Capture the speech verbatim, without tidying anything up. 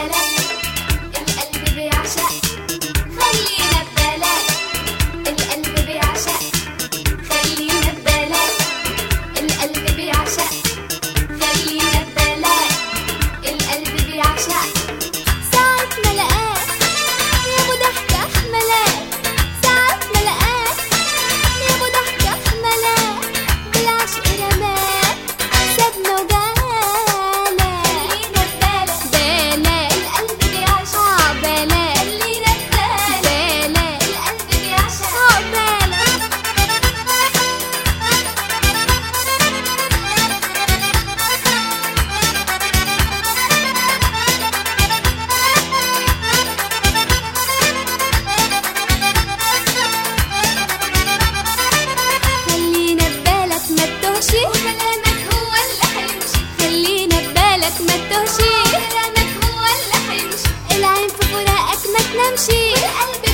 ببالك، القلب بيعشق، خلينا ببالك، القلب بيعشق، خلينا ببالك، القلب بيعشق، خلينا ببالك، القلب بيعشق. ساعة ما لقاك يا ابو ضحكة ملاك، ساعة ما لقاك يا ابو ضحكة ملاك، بالعشق رماك سابنا وجالك. خلينا ببالك بالك القلب بيعشق، عقبالك خلينا ببالك بالك القلب بيعشق، عقبالك. خلينا ببالك ما تتوهش، وكلامك هو اللي هيمشي، خلينا ببالك ما تتوهش، وكلامك هو اللي هيمشي، العين في فراقك ما تنامش، والقلب